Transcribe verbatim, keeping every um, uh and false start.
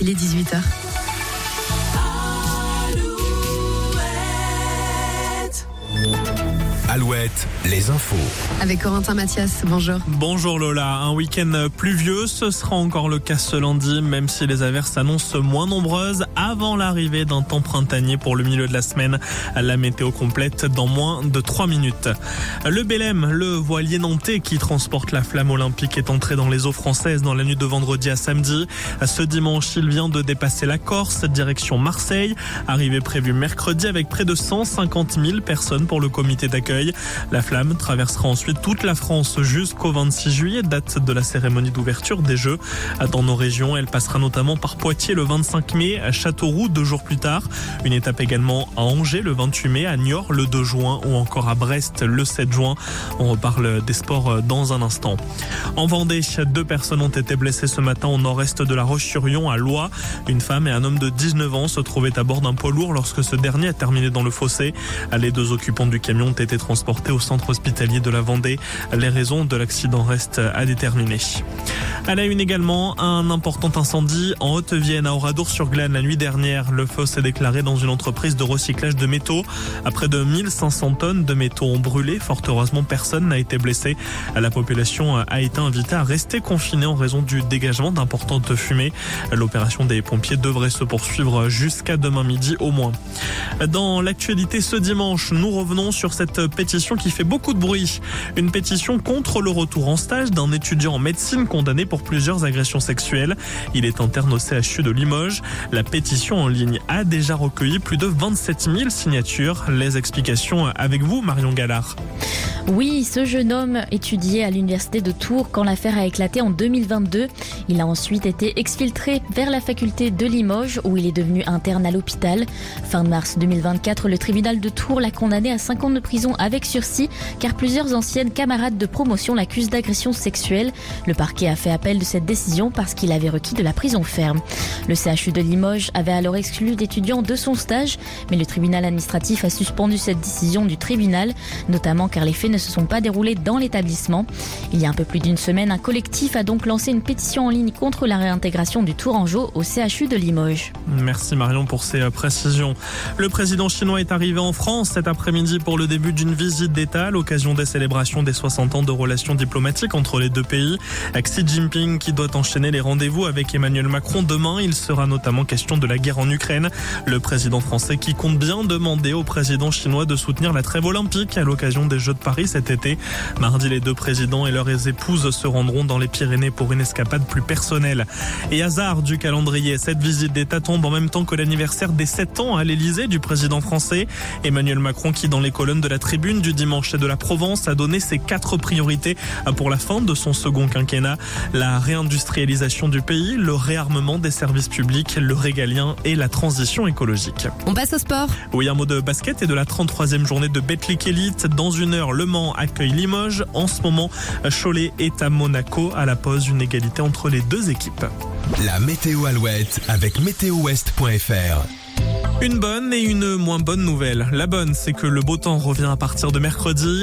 il est dix-huit heures. Alouette, les infos. Avec Corentin Mathias, bonjour. Bonjour Lola, un week-end pluvieux, ce sera encore le cas ce lundi, même si les averses s'annoncent moins nombreuses avant l'arrivée d'un temps printanier pour le milieu de la semaine. La météo complète dans moins de trois minutes. Le Bélem, le voilier nantais qui transporte la flamme olympique, est entré dans les eaux françaises dans la nuit de vendredi à samedi. Ce dimanche, il vient de dépasser la Corse, direction Marseille. Arrivée prévue mercredi avec près de cent cinquante mille personnes pour le comité d'accueil. La flamme traversera ensuite toute la France jusqu'au vingt-six juillet, date de la cérémonie d'ouverture des Jeux. Dans nos régions, elle passera notamment par Poitiers le vingt-cinq mai, à Châteauroux deux jours plus tard. Une étape également à Angers le vingt-huit mai, à Niort le deux juin ou encore à Brest le sept juin. On reparle des sports dans un instant. En Vendée, deux personnes ont été blessées ce matin au nord-est de La Roche-sur-Yon, à Loie. Une femme et un homme de dix-neuf ans se trouvaient à bord d'un poids lourd lorsque ce dernier a terminé dans le fossé. Les deux occupants du camion ont été transportés au centre hospitalier de la Vendée. Les raisons de l'accident restent à déterminer. À la une également, un important incendie en Haute-Vienne, à Oradour-sur-Glane la nuit dernière. Le feu s'est déclaré dans une entreprise de recyclage de métaux. À près de mille cinq cents tonnes de métaux ont brûlé. Fort heureusement, personne n'a été blessé. La population a été invitée à rester confinée en raison du dégagement d'importantes fumées. L'opération des pompiers devrait se poursuivre jusqu'à demain midi au moins. Dans l'actualité ce dimanche, nous revenons sur cette pétition qui fait beaucoup de bruit. Une pétition contre le retour en stage d'un étudiant en médecine condamné pour plusieurs agressions sexuelles. Il est interne au C H U de Limoges. La pétition en ligne a déjà recueilli plus de vingt-sept mille signatures. Les explications avec vous, Marion Gallard. Oui, ce jeune homme étudiait à l'université de Tours quand l'affaire a éclaté en deux mille vingt-deux. Il a ensuite été exfiltré vers la faculté de Limoges où il est devenu interne à l'hôpital. Fin mars deux mille vingt-quatre, le tribunal de Tours l'a condamné à cinq ans de prison avec sursis car plusieurs anciennes camarades de promotion l'accusent d'agression sexuelle. Le parquet a fait appel de cette décision parce qu'il avait requis de la prison ferme. Le C H U de Limoges avait alors exclu l'étudiant de son stage, mais le tribunal administratif a suspendu cette décision du tribunal, notamment car les faits ne se sont pas déroulés dans l'établissement. Il y a un peu plus d'une semaine, un collectif a donc lancé une pétition en ligne contre la réintégration du Tourangeau au C H U de Limoges. Merci Marion pour ces précisions. Le président chinois est arrivé en France cet après-midi pour le début d'une visite d'État à l'occasion des célébrations des soixante ans de relations diplomatiques entre les deux pays. Xi Jinping qui doit enchaîner les rendez-vous avec Emmanuel Macron demain. Il sera notamment question de la guerre en Ukraine. Le président français qui compte bien demander au président chinois de soutenir la trêve olympique à l'occasion des Jeux de Paris cet été. Mardi, les deux présidents et leurs épouses se rendront dans les Pyrénées pour une escapade plus personnelle. Et hasard du calendrier, cette visite d'État tombe en même temps que l'anniversaire des sept ans à l'Élysée du président français. Emmanuel Macron qui, dans les colonnes de la Tribune du dimanche et de la Provence, a donné ses quatre priorités pour la fin de son second quinquennat. La réindustrialisation du pays, le réarmement des services publics, le régalien et la transition écologique. On passe au sport. Oui, un mot de basket et de la trente-troisième journée de Betclic Elite. Dans une heure, Le Mans accueille Limoges. En ce moment, Cholet est à Monaco. À la pause, une égalité entre les deux équipes. La météo Alouette avec météo ouest point f r. Une bonne et une moins bonne nouvelle. La bonne, c'est que le beau temps revient à partir de mercredi.